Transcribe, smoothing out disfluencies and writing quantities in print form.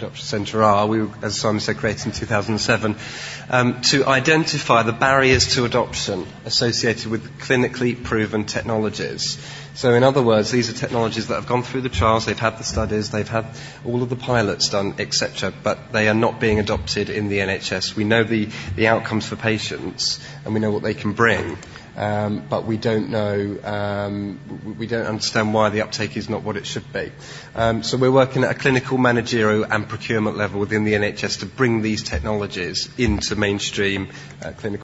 Adoption Centre are. We were, as Simon said, created in 2007 to identify the barriers to adoption associated with clinically proven technologies. So in other words, these are technologies that have gone through the trials, they've had the studies, they've had all of the pilots done, etc., but they are not being adopted in the NHS. We know the outcomes for patients, and we know what they can bring, but we don't know, we don't understand why the uptake is not what it should be. So we're working at a clinical, managerial and procurement level within the NHS to bring these technologies into mainstream clinical